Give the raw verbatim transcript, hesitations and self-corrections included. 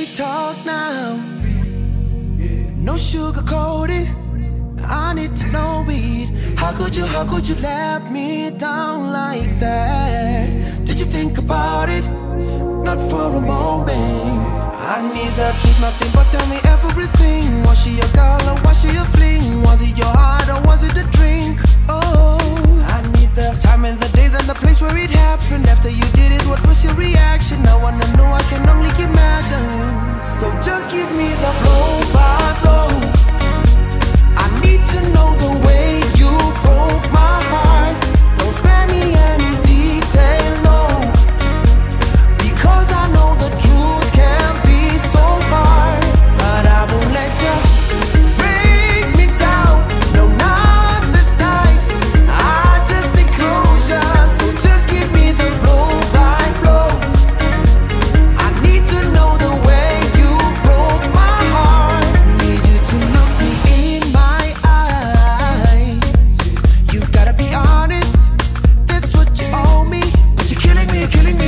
talk now. No sugarcoating, I need to know it. How could you, how could you let me down like that? Did you think about it? Not for a moment. I need the truth, nothing but tell me everything. Was she your girl or was she a fling? Was it your heart or was it a drink? Oh, I need the time and the day, then the place where it happened. After you did it, what was your reaction? I wanna know, I can only imagine. So just give me the blow by blow. I need to know the way you broke my heart. Don't spare me any detail, no, because I know the truth can be so hard. But I won't let you break me down. No, not this time. I just need closure. So just give me the blow by blow. I need to know the way you broke my heart. Need you to look me in my eyes. You've gotta be honest. That's what you owe me. But you're killing me, killing me.